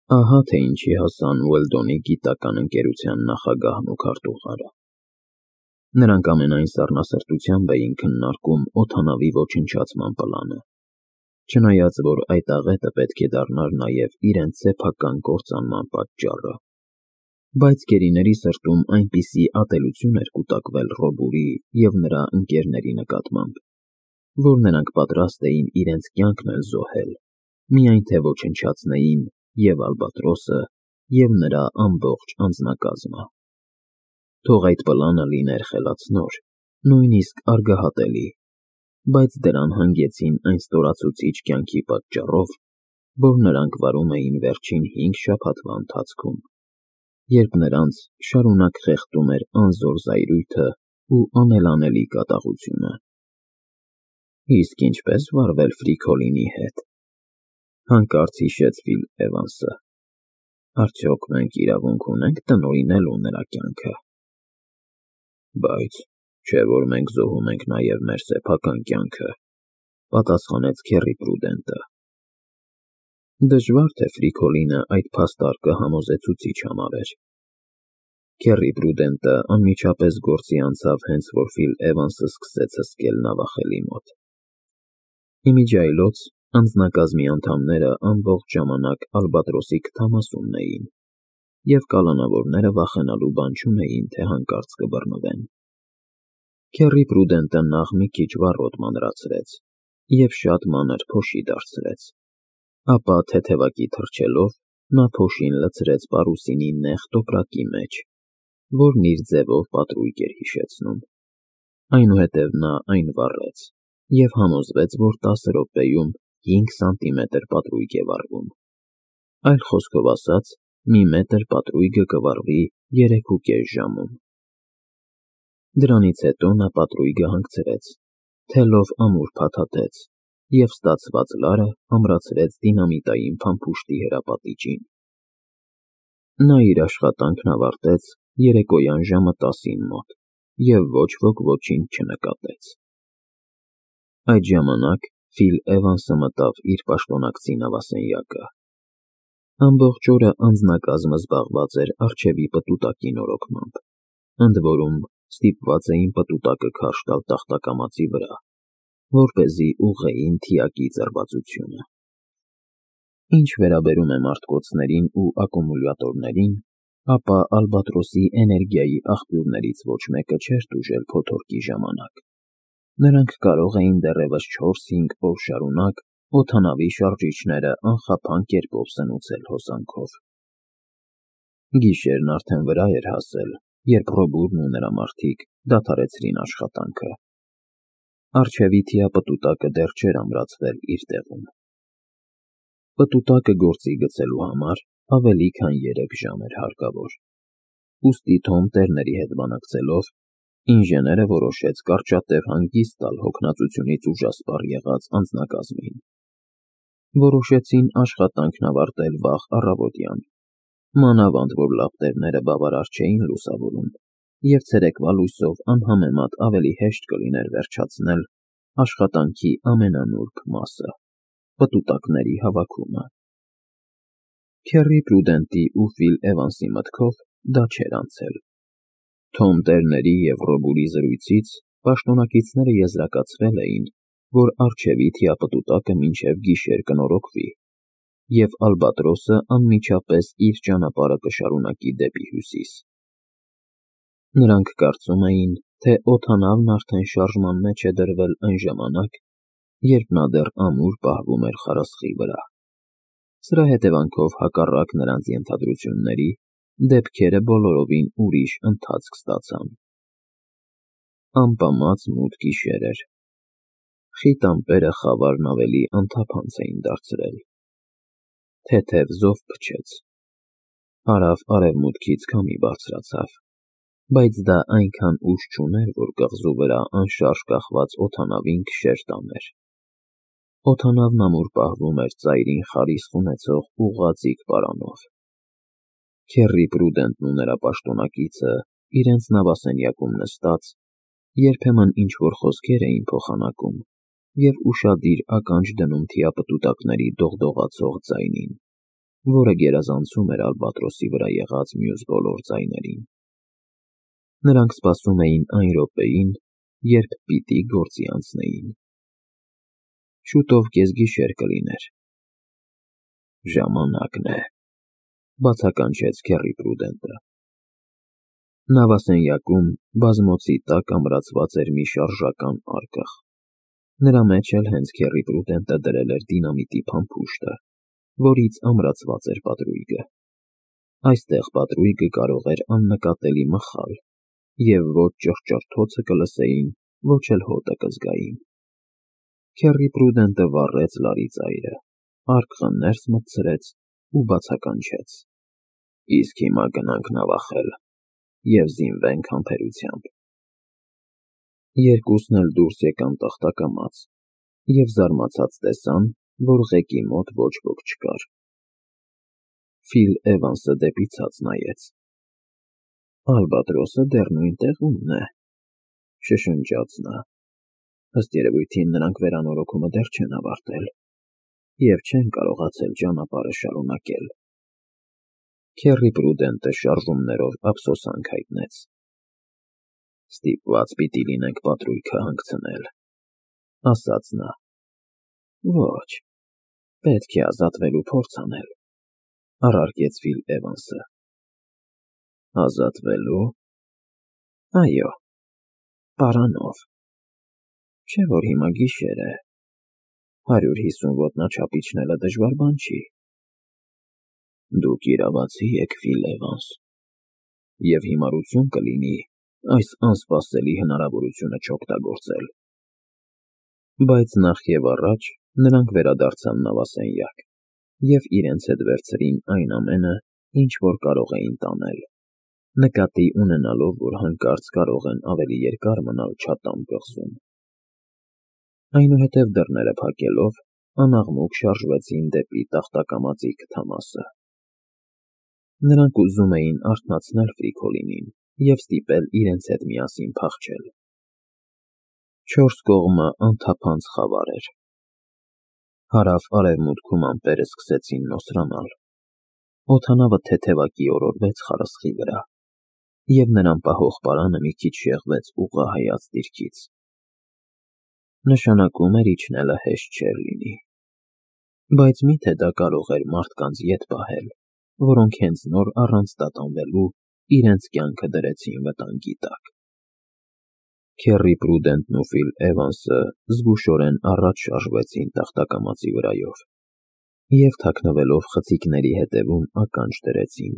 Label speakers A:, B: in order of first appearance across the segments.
A: Ահա թե ինչի հասան Ուելդոնի գիտական ընկերության նախագահն ու քարտուղարը։ Նրանք ամենայն սառնասրտությամբ էին քննարկում օդանավի ոչնչացման պլանը, չնայած որ այդ աղետը պետք է դառնար նաև իրենց սեփական կործանման պատճառը։ Բայց գերիների սրտում այնպիսի ատելություն էր կուտակվել Ռոբուրի և նրա ընկերների նկատմամբ, որ նրանք պատրաստ էին իրենց կյանքն էլ զոհել, միայն թե ոչնչացնեին և Ալբատրոսը, և նրա ամբողջ անձնակազմը։ Թող այդ պլանը լիներ խելացնոր, նույնիսկ արգահատելի, բայց դրան հանգեցին այն ստորացուցիչ կյանքի պատճառով, որ նրանք վարում էին վերջին 5 շաբաթվա ընթացքում, երբ նրանց շարունակ խեղդում էր անզոր զայրույթը ու անելանելի կատաղությունը։ Իսկ ինչպե՞ս վարվել Ֆրիկոլինի հետ, հանկարծ հիշեց Ֆիլ Էվանսը։ Արդյոք մենք իրավունք ունենք տնօրինելու նրա կյանքը։ Բայց չէ՞ որ մենք զոհում ենք նաև մեր սեփական կյանքը, պատասխանեց Քեռի Պրուդենտը։ Դժվար թե Ֆրիկոլինը այդ փաստարկը համոզեցուցիչ համարեր։ Քեռի Պրուդենտը անմիջապես գործի անցավ, հենց որ Ֆիլ Էվանսը սկսեց հսկել նավախելի մոտ։ Իմիջիայլոց անձնակազմի անդամները ամբողջ ժամանակ Ալբատրոսի քթամասումն էին, և կալանավորները վախենալու բան չունեին, թե հանկարծ կբռնվեն։ Քեռի Պրուդենտը նախ մի քիչ վառոդ մանրացրեց և շատ մանր փոշի դարձրեց, ապա թեթևակի թռչելով նա փոշին լցրեց պարուսինի նեղ տոպրակի մեջ, որն իր ձևով պատրույգ էր հիշեցնում։ Այնուհետև նա այն վառեց և համոզվեց, որ 10 րոպեում 5 սանտիմետր պատրույգ է վառվում։ Այլ խոսքով ասած, մի մետր պատրույգը կվառվի 3.5 ժամում։ Դրանից հետո նա պատրույգը հանգցրեց, թելով ամուր փաթաթեց և ստացված լարը ամրացրեց դինամիտային փամփուշտի հրապատիճին։ Նա իր աշխատանքն ավարտեց երեկոյան ժամը 10-ին մոտ, և ոչ ոք ոչինչ չնկատեց։ Այդ ժամանակ Ֆիլ Էվանսը մտավ իր պաշտոնակցի նավասենյակը։ Ամբողջ օրը անձնակազմը զբաղված էր առջևի պտուտակի նորոգմամբ, ընդ որում ստիպված էին պտուտակը քարշ տալ տախտակամածի վրա, որպեսզի ուղղեին թիակի ձրվածությունը։ Ինչ վերաբերում է մարտկոցներին ու ակումուլյատորներին, ապա Ալբատրոսի էներգիայի աղբյուրներից ոչ մեկը չէր տուժել փոթորկի ժամանակ։ Նրանք կարող էին դեռևս 4-5 օր շարունակ օդանավի շարժիչները անխափան կերպով սնուցել հոսանքով։ Գիշերն արդեն վրա էր հասել, երբ Ռոբուրն ու նրա մարդիկ դադարեցրին աշխատանքը։ Առջևի թիապտուտակը դեռ չէր ամրացվել իր տեղում։ Պտուտակը գործի գցելու համար ավելի քան 3 ժամ էր հարկավոր։ Ուստի Թոմ Տերների հետ բանակցելով, ինժեները որոշեց կարճատև հանգիստ տալ հոգնածությունից ուժասպառ եղած անձնակազմին։ Որոշեցին աշխատանքն ավարտել վաղ առավոտյան, մանավանդ որ լապտերները բավարար չէին լուսավորում, և ցերեկվա լույսով անհամեմատ ավելի հեշտ կլիներ վերջացնել աշխատանքի ամենանուրբ մասը՝ պտուտակների հավաքումը։ Քեռի Պրուդենտի ու Ֆիլ Էվանսի մտքով դա չէր անցել։ Թոմ Տերների և Ռոբուրի զրույցից պաշտոնակիցները եզրակացրել էին, որ առջևի թիապտուտակը մինչև գիշեր կնորոգվի, և Ալբատրոսը անմիջապես իր ճանապարհը կշարունակի դեպի հյուսիս։ Նրանք կարծում էին, թե օդանավն արդեն շարժման մեջ է դրվել այն ժամանակ, երբ նա դեռ ամուր պահվում էր խարսխի վրա։ Սրա հետևանքով, հակառակ նրանց ենթադրությունների, դեպքերը բոլորովին ուրիշ ընթացք ստացան։ Ամպամած մութ գիշեր էր։ Խիտ ամպերը խավարն ավելի անթափանց էին դարձրել։ Թեթև զով փչեց։ Հարավ-արևմուտքից քամի բարձրացավ, բայց դա այնքան ուժ չուներ, որ կղզու վրա անշարժ կախված օդանավին քշեր տաներ։ Օդանավն ամուր պահվում էր ծայրին խարիսկ ունեցող ուղղաձիգ պարանով։ Քեռի Պրուդենտն ու նրա պաշտոնակիցը իրենց նավասենյակում նստած երբեմն ինչ-որ խոսքեր էին փոխանակում և ուշադիր ականջ դնում թիապտուտակների դողդողացող ձայնին, որը գերազանցում էր ալբատրոսի վրա եղած մյուս բոլոր ձայներին։ Նրանք սպասում էին այն րոպեին, երբ պիտի գործի անցնեին։ Շուտով կեսգիշեր կլիներ։ «Ժամանակն է», բացականչեց Քեռի Պրուդենտը։ Նավասենյակում բազմոցի տակ ամրացված էր մի շարժական արկղ։ Նրա մեջ էլ հենց Քեռի Պրուդենտը դրել էր դինամիտի փամփուշտը, որից ամրացված էր պատրույգը։ Այստեղ պատրույգը կարող էր աննկատելի մխալ, և ոչ ճռճռթոցը կլսեին, ոչ էլ հոտը կզգային։ Քեռի Պրուդենտը վառեց լարի ծայրը, արկղը ներս մտցրեց ու բացականչեց. «Իսկ հիմա գնանք նավախել և զինվենք համբերությամբ»։ Երկուսն էլ դուրս եկան տախտակամած և զարմացած տեսան, որ ղեկի մոտ ոչ ոք չկար։ Ֆիլ Էվանսը դեպի ցած նայեց։ «Ալբատրոսը դեռ նույն տեղումն է», շշնջաց նա։ «Ըստ երևույթին նրանք վերանորոգումը դեռ չեն ավարտել և չեն կարողացել ճանապարհը շարունակել»։ Քեռի Պրուդենտը շարժումներով ափսոսանք հայտնեց։ «Ստիպված պիտի լինենք պատրույգը հանգցնել», ասաց նա։ «Ոչ, պետք է ազատվելու փորձ անել», առարկեց Ֆիլ Էվանսը։ «Ազատվելու»։ Այո, պարանով։ Չէ՞ որ հիմա գիշեր է, 150 ոտնաչափ իջնելը դժվար բան չի։ Դուք իրավացի եք, Ֆիլ Էվանս, և հիմարություն կլինի այս անսպասելի հնարավորությունը չօգտագործել։ Բայց նախ և առաջ նրանք վերադարձան նավասենյակ և իրենց հետ վերցրին այն ամենը, ինչ որ կարող էին տանել, նկատի ունենալով, որ հանկարծ կարող են ավելի երկար մնալ Չաթամ կղզում։ Այնուհետև դռները փակելով, անաղմուկ շարժվեցին դեպի տախտակամածի քթամասը։ Նրանք ուզում էին արթնացնել Ֆրիկոլինին և ստիպել իրենց հետ միասին փախչել։ Չորս կողմը անթափանց խավար էր։ Հարավ-արևմուտքում ամպերը սկսեցին նոսրանալ։ Օդանավը թեթևակի օրորվեց խարսխի վրա, և նրան պահող պարանը մի քիչ շեղվեց ուղղահայաց դիրքից։ Նշանակում էր իջնելը հեշտ չէր լինի։ Բայց մի՞թե դա կարող էր մարդկանց ետ պահել, որոնք հենց նոր առանց տատանվելու իրենց կյանքը դրեցին վտանգի տակ։ Քեռի Պրուդենտն ու Ֆիլ Էվանսը զգուշորեն առաջ շարժվեցին տախտակամածի վրայով և թաքնվելով խցիկների ետևում ականջ դրեցին։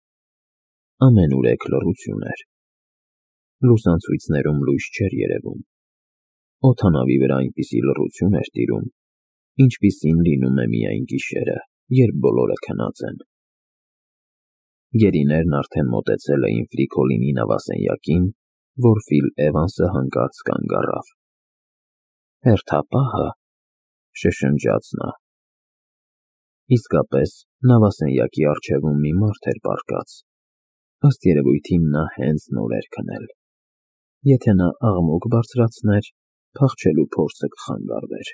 A: Ամենուրեք լռություն էր։ Լուսանցույցներում լույս չէր երևում։ Օդանավի վրա այնպիսի լռություն էր տիրում, ինչպիսին լինում է միայն գիշերը, երբ բոլորը քնած են։ Գերիներն արդեն մոտեցել էին Ֆրիկոլինի նավասենյակին, որ Ֆիլ Էվանսը հանկարծ կանգ առավ։ «Հերթապահը», շշնջաց նա։ Իսկապես, նավասենյակի առջևում մի մարդ էր պառկած։ Ըստ երևույթին նա հենց նոր էր քնել։ Եթե նա աղմուկ բարձրացներ, փախչելու փորձը կխանգարվեր։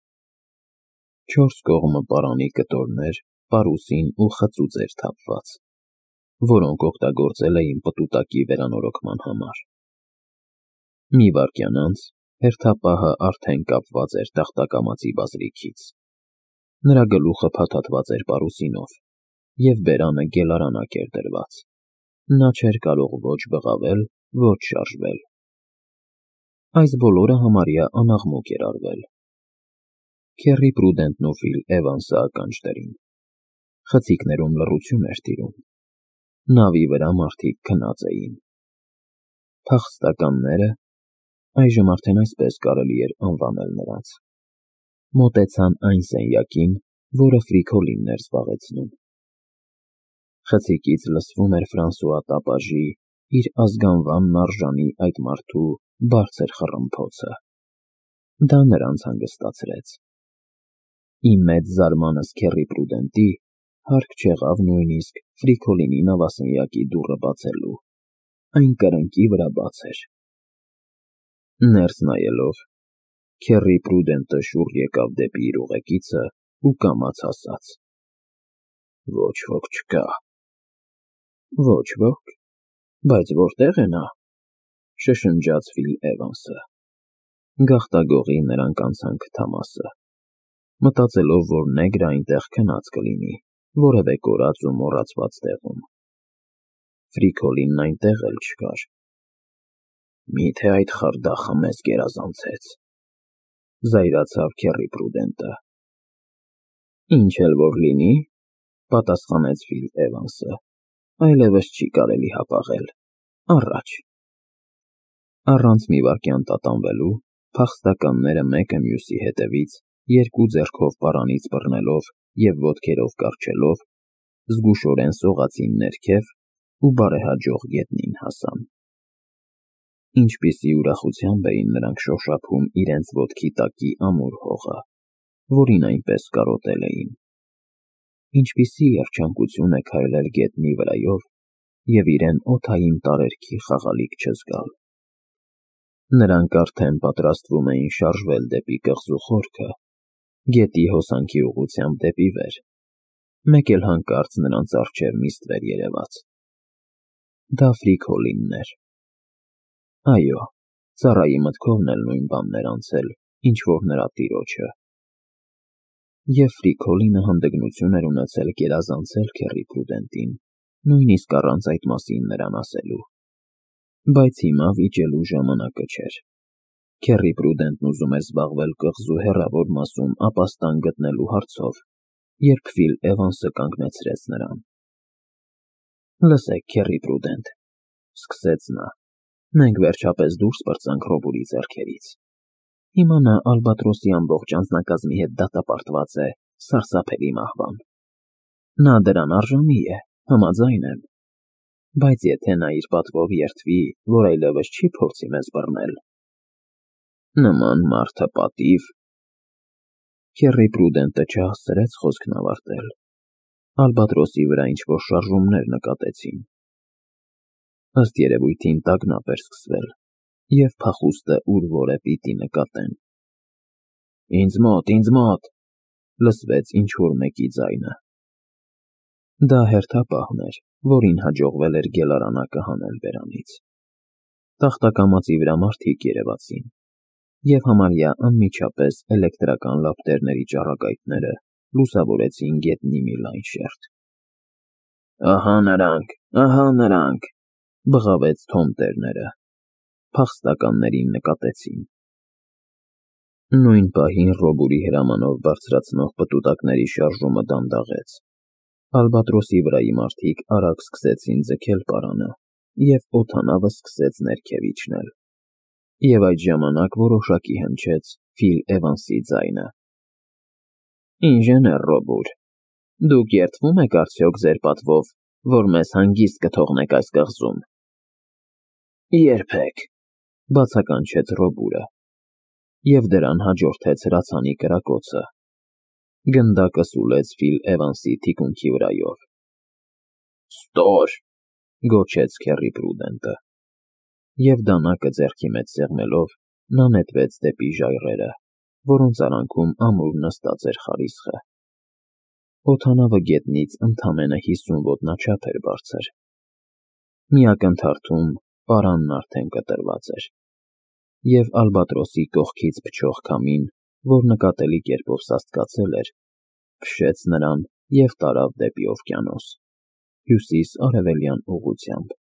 A: Չորս կողմը պարանի կտորներ, պարուսին ու խծուծ էր թափված, որոնք օգտագործել էին պտուտակի վերանորոգման համար։ Մի վայրկյան անց հերթապահը արդեն կապված էր տախտակամածի բազրիքից։ Նրա գլուխը փաթաթված էր պարուսինով, և բերանը գելարանակ էր դրված։ Նա չէր կարող ոչ բղավել, ոչ շարժվել։ Այս բոլորը համարյա անաղմուկ էր արվել։ Քեռի Պրուդենտն ու Ֆիլ Էվանսը ականջ դրին։ Խցիկներում լռություն էր տիրում։ Նավի վրա մարդիկ քնած էին։ Փախստականները, այժմ արդեն այսպես կարելի էր անվանել նրանց, մոտեցան այն սենյակին, որը Ֆրիկոլինն էր զբաղեցնում։ Խցիկից լսվում էր Ֆրանսուଆ Տապաժի իր ազգանվանն արժանի այդ մարդու բարձր խռմփոցը։ Դա նրանց հանգստացրեց։ Ի մեծ զարմանս Քեռի Պրուդենտի հարկ չեղավ նույնիսկ Ֆրիկոլինի նավասենյակի դուռը բացելու։ Այն կրկնակի վրա բաց էր։ Ներս նայելով, Քեռի Պրուդենտը շուռ եկավ դեպի իր ուղեկիցը ու կամաց ասաց. Ոչ ոք չկա։ Ոչ ոք, բայց որտեղ է նա, շշնջաց Ֆիլ Էվանսը։ Գաղտագողի նրանք անցան քթամասը, մտածելով, որ նեգրը այնտեղ քնած կլինի, որևէ կորած ու մոռացված տեղում։ Ֆրիկոլինն այնտեղ էլ չկար։ Միթե այդ խարդախը մեզ գերազանցեց, զայրացավ Քեռի Պրուդենտը։ Ինչ էլ որ լինի, պատասխանեց Ֆիլ Էվանսը, այլևս չի կարելի հապաղել, առաջ։ Առանց մի վայրկյան տատանվելու, փախստականները մեկը մյուսի հետևից, երկու ձեռքով պարանից բռնելով և ոտքերով կառչելով, զգուշորեն սողացին ներքև ու բարեհաջող գետնին հասան։ Ինչպիսի ուրախությամբ էին նրանք շոշափում իրենց ոտքի տակի ամուր հողը, որին այնպես կարոտել էին։ Ինչպիսի երջանկություն է քայլել գետնի վրայով և իրեն օդային տարերքի խաղալիք չզգալ։ Նրանք արդեն պատրաստվում էին շարժվել դեպի կղզու խորքը, գետի հոսանքի ուղղությամբ դեպի վեր, մեկ էլ հանկարծ նրանց առջև մի ստվեր երևաց։ Դա Ֆրիկոլինն էր։ Այո, ծառայի մտքովն էլ նույն բանն էր անցել, ինչ որ նրա տիրոջը։ Եվ Ֆրիկոլինը հանդգնություն էր ունեցել գերազանցել Քեռի Պրուդենտին, նույնիսկ առանց այդ մասին նրան ասելու։ Բայց հիմա վիճելու ժամանակը չէր։ Քեռի Պրուդենտն ուզում էր զբաղվել կղզու հեռավոր մասում ապաստան գտնելու հարցով, երբ Ֆիլ Էվանսը կանգնեցրեց նրան։ Լսեք, Քեռի Պրուդենտ, սկսեց նա, մենք վերջապես դուրս պրծանք Ռոբուրի ձեռքերից։ Հիմա նա Ալբատրոսի ամբողջ անձնակազմի հետ դատապարտված է սարսափելի մահվան։ Նա դրան արժանի է, համաձայն եմ։ Բայց եթե նա իր պատվով երդվի, որ այլևս չի փորձի մեզ բռնել… Նման մարդը պատիվ… Քեռի Պրուդենտը չհասցրեց խոսքն ավարտել։ Ալբատրոսի վրա ինչ-որ շարժումներ նկատեցին։ Ըստ երևույթին տագնապ էր սկսվել, և փախուստը ուր որ է պիտի նկատեն։ Ինձ մոտ, լսվեց ինչ-որ մեկի ձայնը։ Դա հերթապահն էր, որին հաջողվել էր գելարանակը հանել բերանից։ Տախտակամածի վրա մարդիկ երևացին, և համարյա անմիջապես էլեկտրական լապտերների ճառագայթները լուսավորեցին գետնի մի լայն շերտ։ Ահա նրանք, բղավեց Թոմ տերները, փախստականներին նկատեցին։ Նույն պահին Ռոբուրի հրամանով բարձրացնող պտուտակների շարժումը դանդաղեց։ Ալբատրոսի վրայի մարդիկ արագ սկսեցին ձգել պարանը, և օդանավը սկսեց ներքև իջնել։ Եվ այդ ժամանակ որոշակի հնչեց Ֆիլ Էվանսի ձայնը. Ինժեներ Ռոբուր, դուք երդվում եք արդյոք ձեր պատվով, որ մեզ հանգիստ կթողնեք այս կղզում։ Երբեք, բացականչեց Ռոբուրը, և դրան հաջորդեց հրացանի կրակոցը։ Գնդակը սուլեց Ֆիլ Էվանսի թիկունքի վրայով։ Ստոր, գոչեց Քեռի Պրուդենտը, և դանակը ձեռքի մեջ սեղմելով, նա նետվեց դեպի ժայռերը, որոնց արանքում ամուր նստած էր խարիսխը։ Օդանավը գետնից ընդամենը 50 ոտնաչափ էր բարձր։ Մի ակնթարթում պարանն արդեն կտրված էր, և Ալբատրոսի կողքից փչող քամին, որ նկատելի կերպով սաստկացել էր, քշեց նրան և տարավ դեպի օվկիանոս, հյուսիս֊արևելյան ուղղությամբ։